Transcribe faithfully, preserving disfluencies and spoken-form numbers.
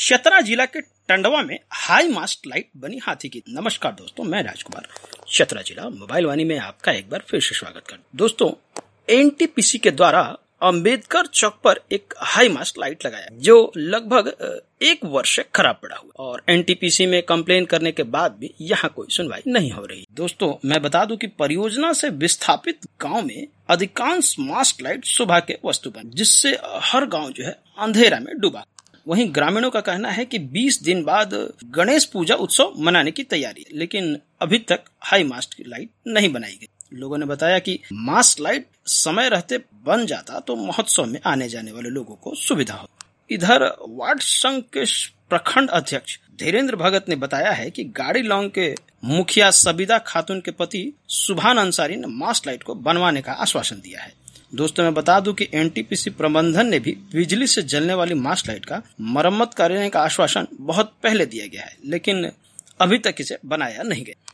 चतरा जिला के टंडवा में हाई मास्ट लाइट बनी हाथी की। नमस्कार दोस्तों, मैं राजकुमार, चतरा जिला मोबाइल वाणी में आपका एक बार फिर से स्वागत कर। दोस्तों, एनटीपीसी के द्वारा अंबेडकर चौक पर एक हाई मास्ट लाइट लगाया जो लगभग एक वर्ष से खराब पड़ा हुआ और एनटीपीसी में कंप्लेन करने के बाद भी यहाँ कोई सुनवाई नहीं हो रही। दोस्तों, मैं बता दूं कि परियोजना से विस्थापित गांव में अधिकांश मास्ट लाइट सुबह के वस्तु बने, जिससे हर गांव जो है अंधेरा में डूबा। वहीं ग्रामीणों का कहना है कि बीस दिन बाद गणेश पूजा उत्सव मनाने की तैयारी है, लेकिन अभी तक हाई मास्ट की लाइट नहीं बनाई गई। लोगों ने बताया कि मास्ट लाइट समय रहते बन जाता तो महोत्सव में आने जाने वाले लोगों को सुविधा हो। इधर वार्ड संघ के प्रखंड अध्यक्ष धीरेन्द्र भगत ने बताया है कि गाड़ी लॉन्ग के मुखिया सबिदा खातून के पति सुभान अंसारी ने मास्ट लाइट को बनवाने का आश्वासन दिया है। दोस्तों, मैं बता दूं कि एनटीपीसी प्रबंधन ने भी बिजली से जलने वाली मास्ट लाइट का मरम्मत करने का आश्वासन बहुत पहले दिया गया है, लेकिन अभी तक इसे बनाया नहीं गया।